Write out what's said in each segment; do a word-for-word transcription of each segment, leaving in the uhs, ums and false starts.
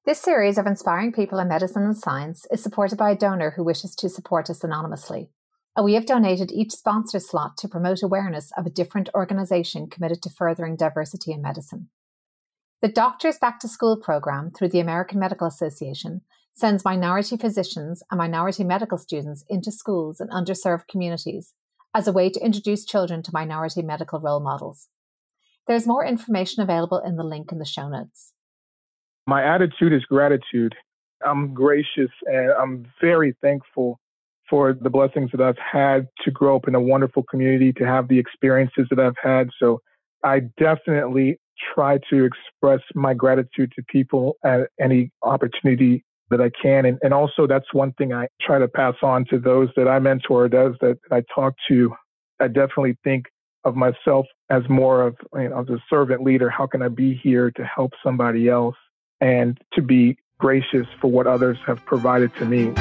This series of inspiring people in medicine and science is supported by a donor who wishes to support us anonymously. And we have donated each sponsor slot to promote awareness of a different organisation committed to furthering diversity in medicine. The Doctors Back to School programme through the American Medical Association sends minority physicians and minority medical students into schools in underserved communities as a way to introduce children to minority medical role models. There's more information available in the link in the show notes. My attitude is gratitude. I'm gracious and I'm very thankful for the blessings that I've had to grow up in a wonderful community, to have the experiences that I've had. So I definitely try to express my gratitude to people at any opportunity that I can. And, and also that's one thing I try to pass on to those that I mentor, those that I talk to. I definitely think of myself as more of, you know, as a servant leader. How can I be here to help somebody else and to be gracious for what others have provided to me?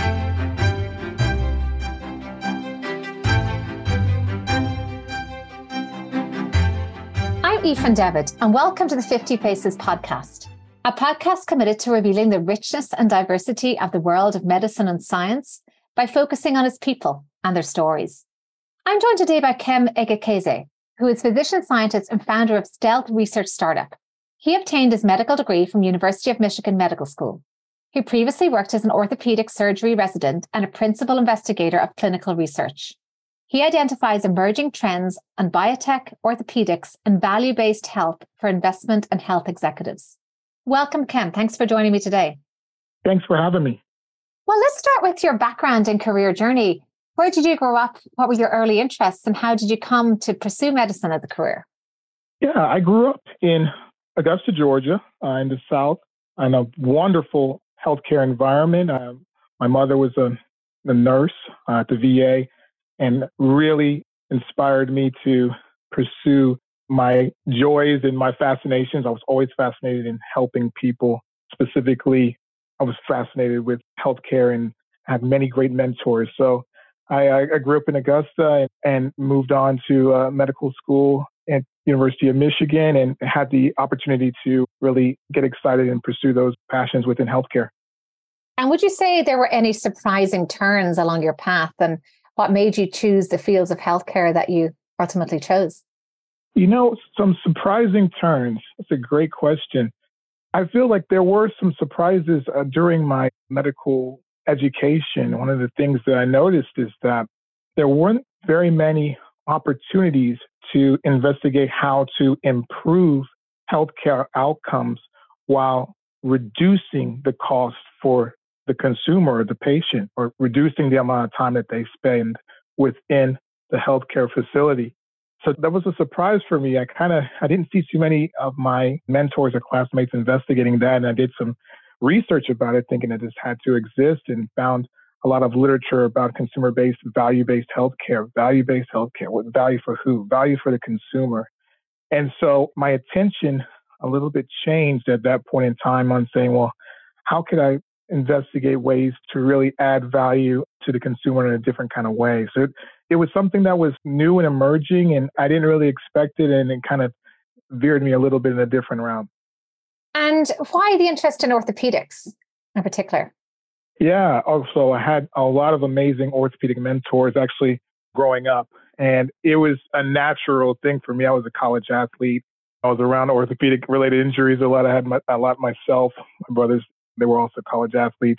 I'm Aoife Devitt, and welcome to the fifty Faces podcast, a podcast committed to revealing the richness and diversity of the world of medicine and science by focusing on its people and their stories. I'm joined today by Kem Egekeze, who is physician scientist and founder of Stealth Research Startup. He obtained his medical degree from University of Michigan Medical School. He previously worked as an orthopedic surgery resident and a principal investigator of clinical research. He identifies emerging trends on biotech, orthopedics, and value-based health for investment and health executives. Welcome, Kem. Thanks for joining me today. Thanks for having me. Well, let's start with your background and career journey. Where did you grow up? What were your early interests? And how did you come to pursue medicine as a career? Yeah, I grew up in Augusta, Georgia, uh, in the South, in a wonderful healthcare environment. Uh, my mother was a, a nurse uh, at the V A and really inspired me to pursue my joys and my fascinations. I was always fascinated in helping people. Specifically, I was fascinated with healthcare and had many great mentors. So I, I grew up in Augusta and, and moved on to uh, medical school at University of Michigan and had the opportunity to really get excited and pursue those passions within healthcare. And would you say there were any surprising turns along your path, and what made you choose the fields of healthcare that you ultimately chose? You know, some surprising turns. That's a great question. I feel like there were some surprises uh, during my medical education. One of the things that I noticed is that there weren't very many opportunities to investigate how to improve healthcare outcomes while reducing the cost for the consumer or the patient, or reducing the amount of time that they spend within the healthcare facility. So that was a surprise for me. I kind of, I didn't see too many of my mentors or classmates investigating that. And I did some research about it, thinking that this had to exist, and found a lot of literature about consumer-based, value-based healthcare, value-based healthcare, with value for who? Value for the consumer. And so my attention a little bit changed at that point in time on saying, well, how could I investigate ways to really add value to the consumer in a different kind of way? So it, it was something that was new and emerging, and I didn't really expect it, and it kind of veered me a little bit in a different route. And why the interest in orthopedics in particular? Yeah, also I had a lot of amazing orthopedic mentors actually growing up, and it was a natural thing for me. I was a college athlete. I was around orthopedic related injuries a lot. I had my, a lot myself. My brothers, they were also college athletes.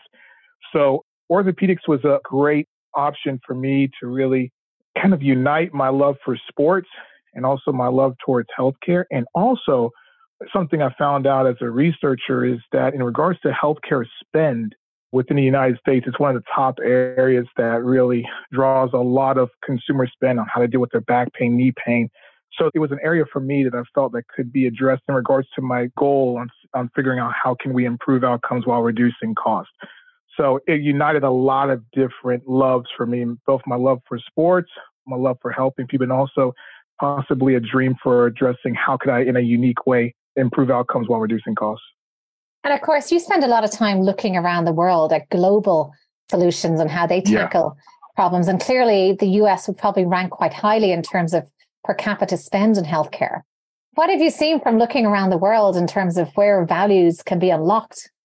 So orthopedics was a great option for me to really kind of unite my love for sports and also my love towards healthcare. And also something I found out as a researcher is that in regards to healthcare spend within the United States, it's one of the top areas that really draws a lot of consumer spend on how to deal with their back pain, knee pain. So it was an area for me that I felt that could be addressed in regards to my goal on, on figuring out how can we improve outcomes while reducing costs. So it united a lot of different loves for me, both my love for sports, my love for helping people, and also possibly a dream for addressing how could I, in a unique way, improve outcomes while reducing costs. And of course, you spend a lot of time looking around the world at global solutions and how they tackle yeah. problems. And clearly, the U S would probably rank quite highly in terms of per capita spend in healthcare. What have you seen from looking around the world in terms of where values can be unlocked?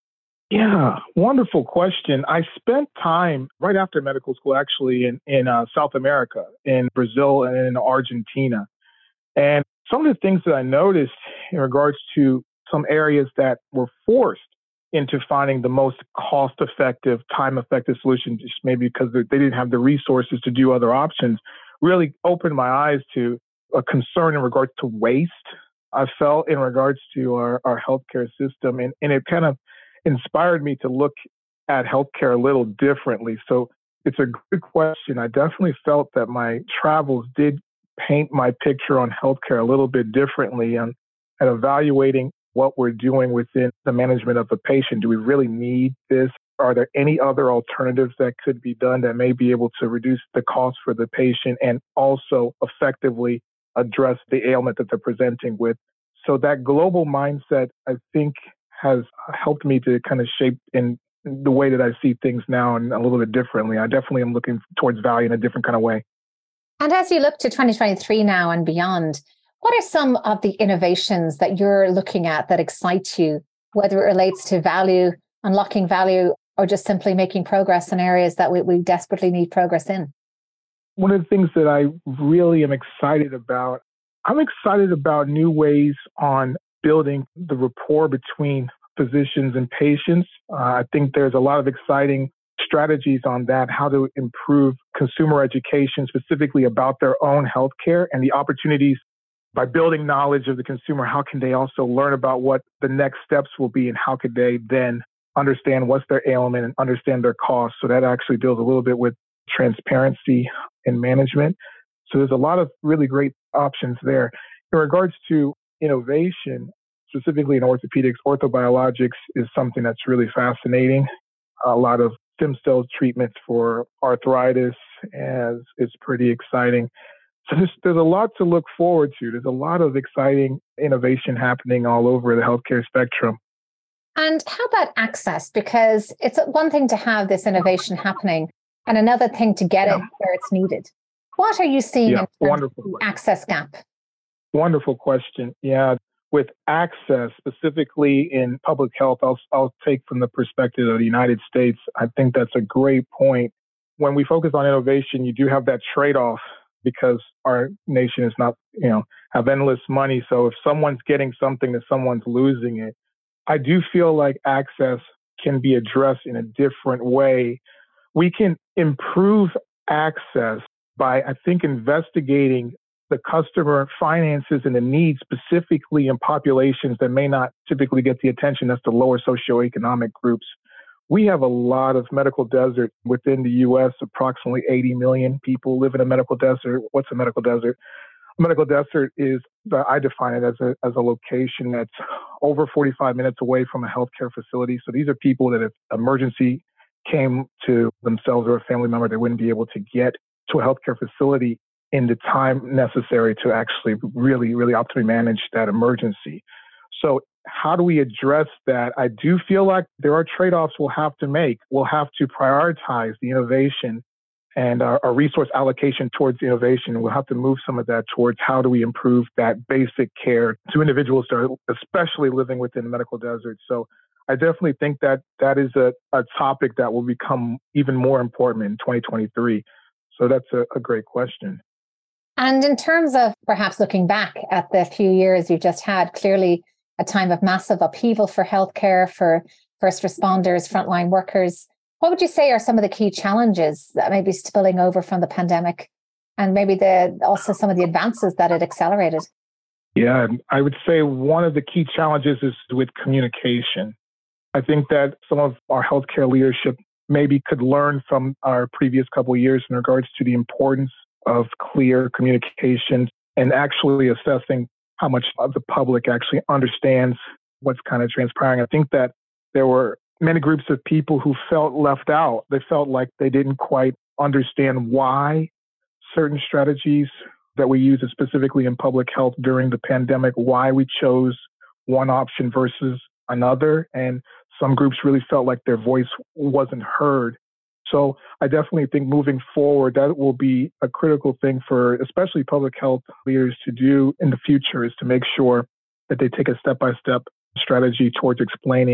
Yeah, wonderful question. I spent time right after medical school, actually, in, in uh, South America, in Brazil and in Argentina. And some of the things that I noticed in regards to some areas that were forced into finding the most cost effective, time effective solution, just maybe because they didn't have the resources to do other options, really opened my eyes to a concern in regards to waste. I felt in regards to our, our healthcare system, and, and it kind of inspired me to look at healthcare a little differently. So it's a good question. I definitely felt that my travels did paint my picture on healthcare a little bit differently and, and evaluating what we're doing within the management of a patient. Do we really need this? Are there any other alternatives that could be done that may be able to reduce the cost for the patient and also effectively address the ailment that they're presenting with? So that global mindset, I think, has helped me to kind of shape in the way that I see things now and a little bit differently. I definitely am looking towards value in a different kind of way. And as you look to twenty twenty-three now and beyond, what are some of the innovations that you're looking at that excite you, whether it relates to value, unlocking value, or just simply making progress in areas that we, we desperately need progress in? One of the things that I really am excited about, I'm excited about new ways on building the rapport between physicians and patients. Uh, I think there's a lot of exciting strategies on that, how to improve consumer education specifically about their own healthcare and the opportunities by building knowledge of the consumer. How can they also learn about what the next steps will be and how could they then understand what's their ailment and understand their costs? So that actually deals a little bit with transparency in management. So there's a lot of really great options there. In regards to innovation, specifically in orthopedics, orthobiologics is something that's really fascinating. A lot of stem cell treatments for arthritis as is pretty exciting. So there's, there's a lot to look forward to. There's a lot of exciting innovation happening all over the healthcare spectrum. And how about access? Because it's one thing to have this innovation happening and another thing to get yeah. it where it's needed. What are you seeing yeah, in terms wonderful. of the access gap? Wonderful question. Yeah. With access, specifically in public health, I'll, I'll take from the perspective of the United States. I think that's a great point. When we focus on innovation, you do have that trade-off because our nation is not, you know, have endless money. So if someone's getting something, that someone's losing it. I do feel like access can be addressed in a different way. We can improve access by, I think, investigating the customer finances and the needs specifically in populations that may not typically get the attention. That's the lower socioeconomic groups. We have a lot of medical desert within the U S. Approximately eighty million people live in a medical desert. What's a medical desert? A medical desert is, I define it as a, as a location that's over forty-five minutes away from a healthcare facility. So these are people that if emergency came to themselves or a family member, they wouldn't be able to get to a healthcare facility in the time necessary to actually really, really optimally manage that emergency. So how do we address that? I do feel like there are trade-offs we'll have to make. We'll have to prioritize the innovation and our, our resource allocation towards innovation. We'll have to move some of that towards how do we improve that basic care to individuals that are especially living within the medical desert. So I definitely think that that is a, a topic that will become even more important in twenty twenty-three. So that's a, a great question. And in terms of perhaps looking back at the few years you've just had, clearly a time of massive upheaval for healthcare, for first responders, frontline workers. What would you say are some of the key challenges that may be spilling over from the pandemic and maybe the also some of the advances that it accelerated? Yeah, I would say one of the key challenges is with communication. I think that some of our healthcare leadership maybe could learn from our previous couple of years in regards to the importance of clear communication and actually assessing how much of the public actually understands what's kind of transpiring. I think that there were many groups of people who felt left out. They felt like they didn't quite understand why certain strategies that we use specifically in public health during the pandemic, why we chose one option versus another. And some groups really felt like their voice wasn't heard. So I definitely think moving forward, that will be a critical thing for especially public health leaders to do in the future, is to make sure that they take a step-by-step strategy towards explaining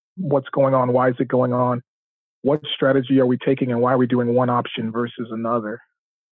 what's going on, why is it going on, what strategy are we taking, and why are we doing one option versus another.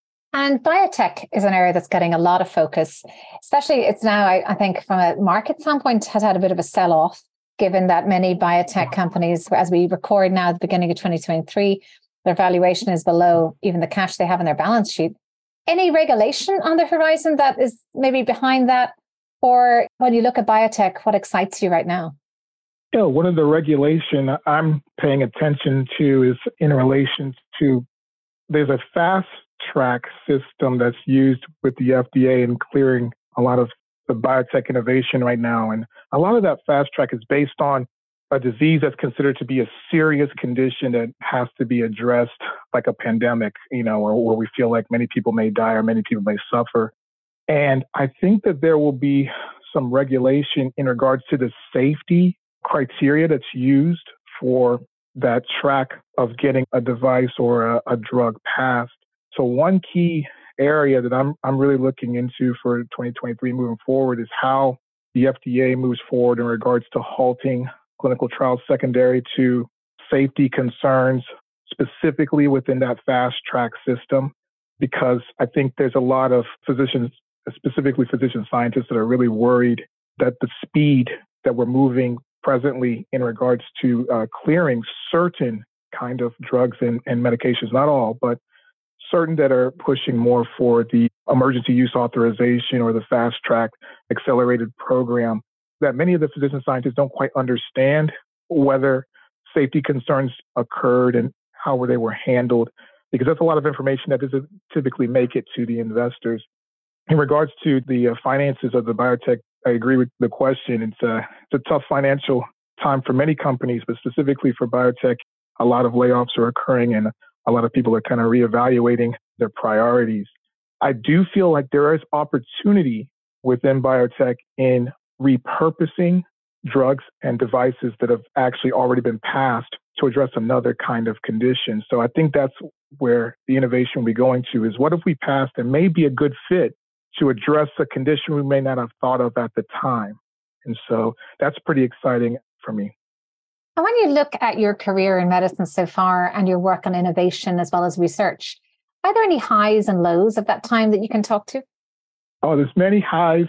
And biotech is an area that's getting a lot of focus, especially it's now, I, I think from a market standpoint, has had a bit of a sell-off, given that many biotech companies, as we record now at the beginning of twenty twenty-three, their valuation is below even the cash they have in their balance sheet. Any regulation on the horizon that is maybe behind that? Or when you look at biotech, what excites you right now? Yeah, one of the regulation I'm paying attention to is in relation to, there's a fast track system that's used with the F D A in clearing a lot of the biotech innovation right now. And a lot of that fast track is based on a disease that's considered to be a serious condition that has to be addressed, like a pandemic, you know, or where we feel like many people may die or many people may suffer. And I think that there will be some regulation in regards to the safety criteria that's used for that track of getting a device or a, a drug passed. So one key area that I'm I'm really looking into for twenty twenty-three moving forward is how the F D A moves forward in regards to halting clinical trials secondary to safety concerns, specifically within that fast track system, because I think there's a lot of physicians, specifically physician scientists, that are really worried that the speed that we're moving presently in regards to uh, clearing certain kind of drugs and, and medications, not all, but certain that are pushing more for the emergency use authorization or the fast track accelerated program, that many of the physician scientists don't quite understand whether safety concerns occurred and how they were handled, because that's a lot of information that doesn't typically make it to the investors. In regards to the uh, finances of the biotech, I agree with the question. It's a, it's a tough financial time for many companies, but specifically for biotech, a lot of layoffs are occurring and a lot of people are kind of reevaluating their priorities. I do feel like there is opportunity within biotech in repurposing drugs and devices that have actually already been passed to address another kind of condition. So I think that's where the innovation will be going to, is what if we passed and may be a good fit to address a condition we may not have thought of at the time. And so that's pretty exciting for me. And when you look at your career in medicine so far and your work on innovation as well as research, are there any highs and lows of that time that you can talk to? Oh, there's many highs.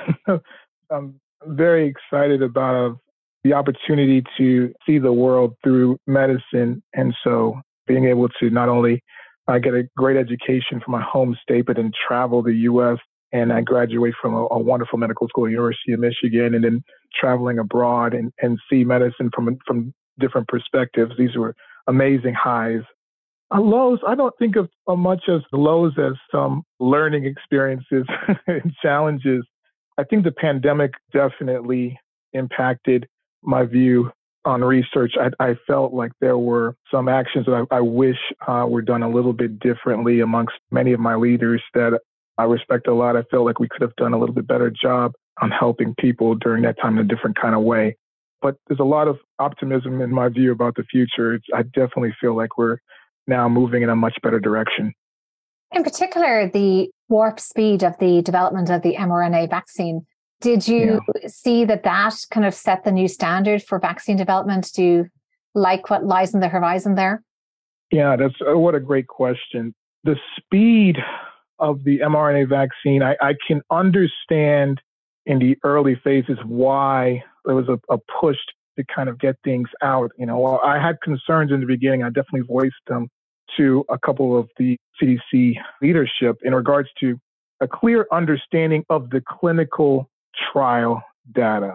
I'm very excited about the opportunity to see the world through medicine. And so being able to not only uh, get a great education from my home state, but then travel the U S, and I graduate from a, a wonderful medical school, University of Michigan, and then traveling abroad and, and see medicine from from different perspectives. These were amazing highs. Uh, lows, I don't think of uh, much as lows as some learning experiences and challenges. I think the pandemic definitely impacted my view on research. I, I felt like there were some actions that I, I wish uh, were done a little bit differently amongst many of my leaders that I respect a lot. I feel like we could have done a little bit better job on helping people during that time in a different kind of way. But there's a lot of optimism in my view about the future. It's, I definitely feel like we're now moving in a much better direction. In particular, the warp speed of the development of the mRNA vaccine. Did you yeah. see that that kind of set the new standard for vaccine development? Do you like what lies in the horizon there? Yeah, that's uh, what a great question. The speed of the mRNA vaccine, I, I can understand in the early phases why there was a, a push to kind of get things out. You know, while I had concerns in the beginning, I definitely voiced them to a couple of the C D C leadership in regards to a clear understanding of the clinical trial data.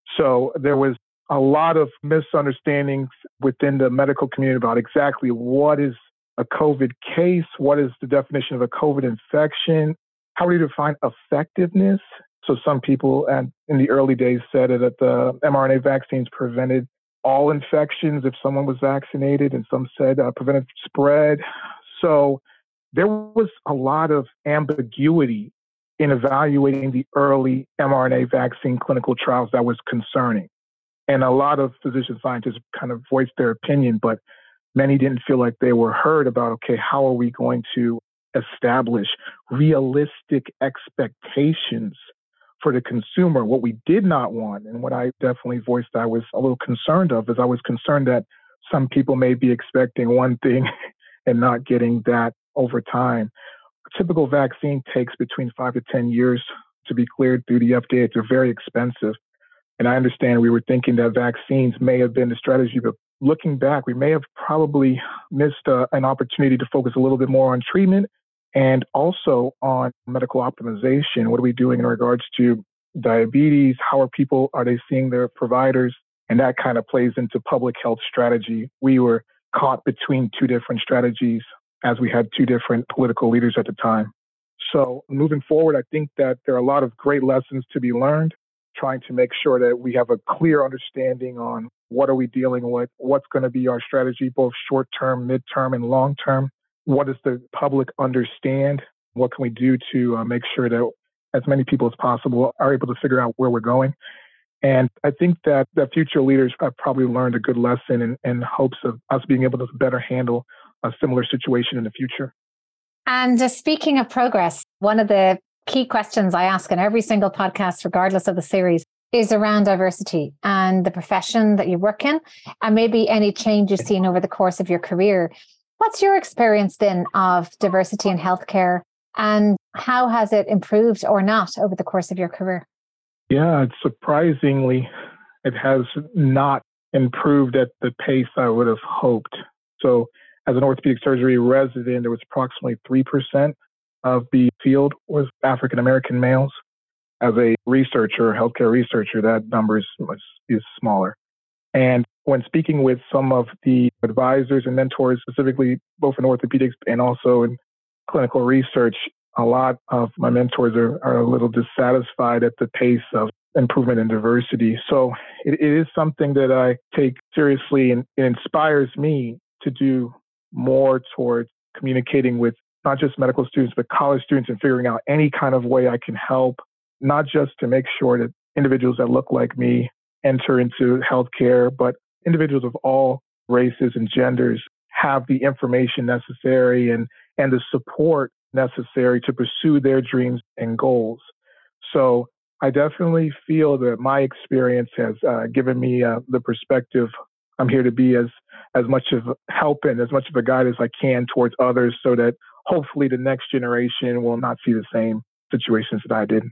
So there was a lot of misunderstandings within the medical community about exactly what is a COVID case, what is the definition of a COVID infection, how do you define effectiveness? So some people and in the early days said that the mRNA vaccines prevented all infections if someone was vaccinated, and some said uh, prevented spread. So there was a lot of ambiguity in evaluating the early mRNA vaccine clinical trials that was concerning. And a lot of physician scientists kind of voiced their opinion, but many didn't feel like they were heard about, okay, how are we going to establish realistic expectations for the consumer. What we did not want, and what I definitely voiced I was a little concerned of, is I was concerned that some people may be expecting one thing and not getting that over time. A typical vaccine takes between five to ten years to be cleared through the F D A. They're very expensive. And I understand we were thinking that vaccines may have been the strategy, but looking back, we may have probably missed uh, an opportunity to focus a little bit more on treatment and also on medical optimization. What are we doing in regards to diabetes? How are people, are they seeing their providers? And that kind of plays into public health strategy. We were caught between two different strategies as we had two different political leaders at the time. So moving forward, I think that there are a lot of great lessons to be learned, trying to make sure that we have a clear understanding on what are we dealing with, what's going to be our strategy, both short-term, mid-term, and long-term. What does the public understand? What can we do to uh, make sure that as many people as possible are able to figure out where we're going? And I think that the future leaders have probably learned a good lesson in, in hopes of us being able to better handle a similar situation in the future. And uh, speaking of progress, one of the key questions I ask in every single podcast, regardless of the series, is around diversity and the profession that you work in, and maybe any change you've seen over the course of your career. What's your experience been of diversity in healthcare, and how has it improved or not over the course of your career? Yeah, it's surprisingly, it has not improved at the pace I would have hoped. So as an orthopedic surgery resident, there was approximately three percent of the field was African-American males. As a researcher, healthcare researcher, that number is, is smaller. And when speaking with some of the advisors and mentors, specifically both in orthopedics and also in clinical research, a lot of my mentors are, are a little dissatisfied at the pace of improvement in diversity. So it, it is something that I take seriously, and it inspires me to do more towards communicating with not just medical students, but college students, and figuring out any kind of way I can help, not just to make sure that individuals that look like me enter into healthcare, but individuals of all races and genders have the information necessary and, and the support necessary to pursue their dreams and goals. So I definitely feel that my experience has uh, given me uh, the perspective. I'm here to be as, as much of help and as much of a guide as I can towards others, so that hopefully the next generation will not see the same situations that I did.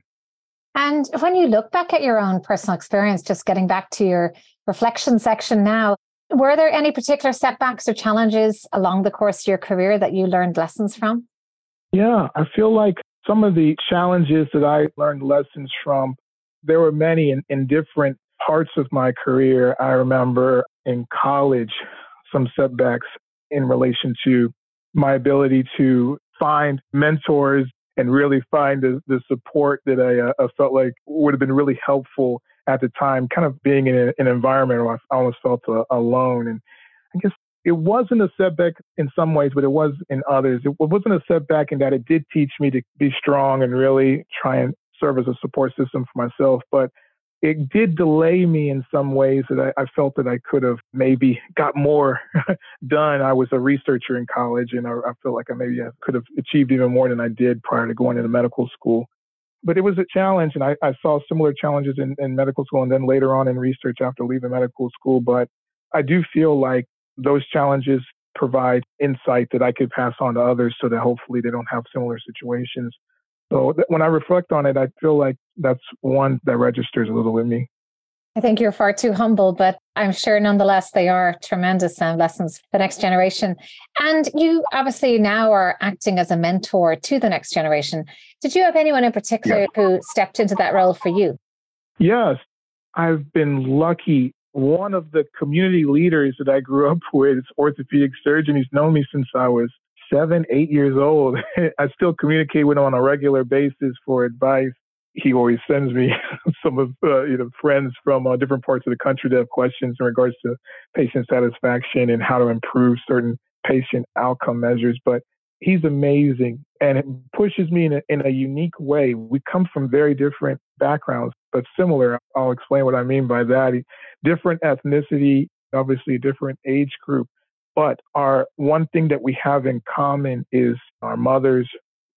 And when you look back at your own personal experience, just getting back to your reflection section now, were there any particular setbacks or challenges along the course of your career that you learned lessons from? Yeah, I feel like some of the challenges that I learned lessons from, there were many in, in different parts of my career. I remember in college, some setbacks in relation to my ability to find mentors and really find the, the support that I uh, felt like would have been really helpful at the time, kind of being in a, an environment where I almost felt uh, alone. And I guess it wasn't a setback in some ways, but it was in others. It wasn't a setback in that it did teach me to be strong and really try and serve as a support system for myself. But it did delay me in some ways that I, I felt that I could have maybe got more done. I was a researcher in college, and I, I feel like I maybe could have achieved even more than I did prior to going into medical school. But it was a challenge, and I, I saw similar challenges in, in medical school and then later on in research after leaving medical school. But I do feel like those challenges provide insight that I could pass on to others so that hopefully they don't have similar situations. So th- when I reflect on it, I feel like that's one that registers a little with me. I think you're far too humble, but I'm sure nonetheless they are tremendous um, lessons for the next generation. And you obviously now are acting as a mentor to the next generation. Did you have anyone in particular yes. who stepped into that role for you? Yes, I've been lucky. One of the community leaders that I grew up with is orthopedic surgeon. He's known me since I was seven, eight years old. I still communicate with him on a regular basis for advice. He always sends me some of uh, you know friends from uh, different parts of the country that have questions in regards to patient satisfaction and how to improve certain patient outcome measures. But he's amazing, and it pushes me in a, in a unique way. We come from very different backgrounds, but similar. I'll explain what I mean by that. Different ethnicity, obviously a different age group. But our one thing that we have in common is our mothers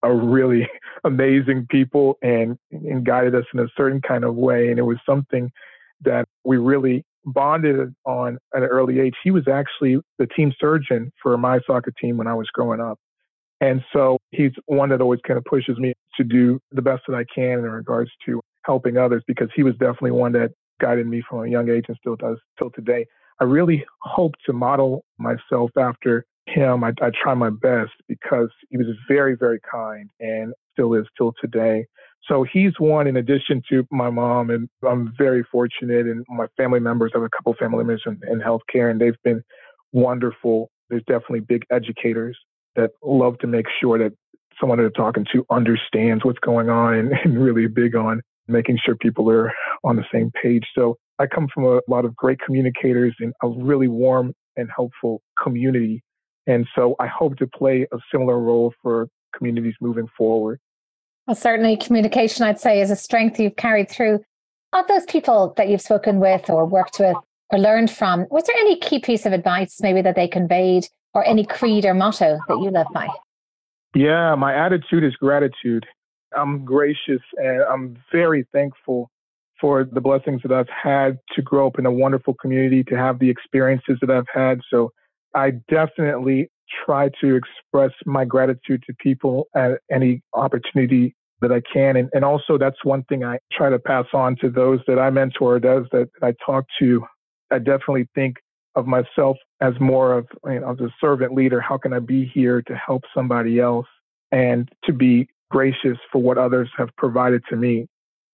are really amazing people and, and guided us in a certain kind of way. And it was something that we really bonded on at an early age. He was actually the team surgeon for my soccer team when I was growing up. And so he's one that always kind of pushes me to do the best that I can in regards to helping others, because he was definitely one that guided me from a young age and still does till today. I really hope to model myself after him. I, I try my best because he was very, very kind and still is till today. So he's one in addition to my mom, and I'm very fortunate, and my family members, I have a couple family members in, in healthcare, and they've been wonderful. There's definitely big educators that love to make sure that someone they're talking to understands what's going on, and, and really big on making sure people are on the same page. So I come from a lot of great communicators and a really warm and helpful community. And so I hope to play a similar role for communities moving forward. Well, certainly communication, I'd say, is a strength you've carried through. Of those people that you've spoken with or worked with or learned from, was there any key piece of advice maybe that they conveyed, or any creed or motto that you live by? Yeah, my attitude is gratitude. I'm gracious and I'm very thankful for the blessings that I've had to grow up in a wonderful community, to have the experiences that I've had. So I definitely try to express my gratitude to people at any opportunity that I can. And, and also that's one thing I try to pass on to those that I mentor, those that I talk to. I definitely think of myself as more of, you know, as a servant leader. How can I be here to help somebody else and to be gracious for what others have provided to me?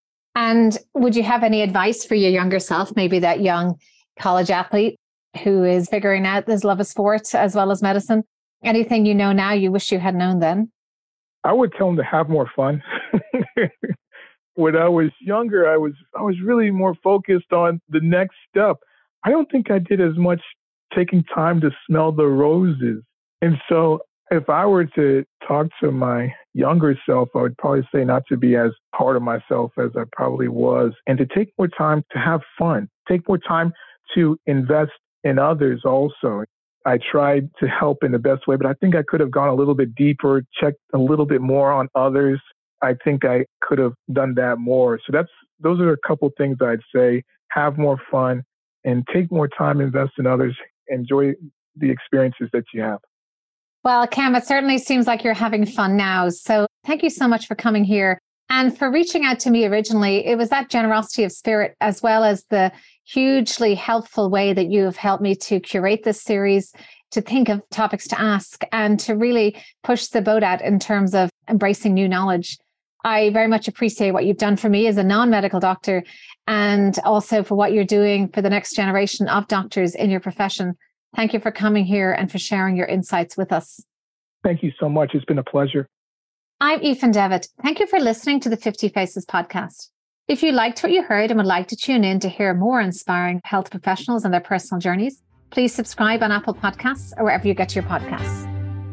And would you have any advice for your younger self, maybe that young college athlete who is figuring out his love of sport as well as medicine? Anything you know now you wish you had known then? I would tell them to have more fun. When I was younger, I was I was really more focused on the next step. I don't think I did as much taking time to smell the roses. And so if I were to talk to my younger self, I would probably say not to be as hard on myself as I probably was, and to take more time to have fun, take more time to invest in others also. I tried to help in the best way, but I think I could have gone a little bit deeper, checked a little bit more on others. I think I could have done that more. So that's those are a couple things I'd say. Have more fun and take more time, invest in others, enjoy the experiences that you have. Well, Cam, it certainly seems like you're having fun now. So thank you so much for coming here and for reaching out to me originally. It was that generosity of spirit, as well as the hugely helpful way that you have helped me to curate this series, to think of topics to ask, and to really push the boat out in terms of embracing new knowledge. I very much appreciate what you've done for me as a non-medical doctor, and also for what you're doing for the next generation of doctors in your profession. Thank you for coming here and for sharing your insights with us. Thank you so much. It's been a pleasure. I'm Aoife Devitt. Thank you for listening to the fifty Faces podcast. If you liked what you heard and would like to tune in to hear more inspiring health professionals and their personal journeys, please subscribe on Apple Podcasts or wherever you get your podcasts.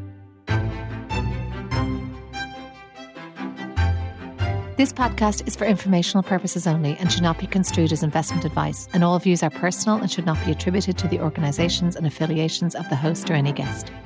This podcast is for informational purposes only and should not be construed as investment advice, and all views are personal and should not be attributed to the organisations and affiliations of the host or any guest.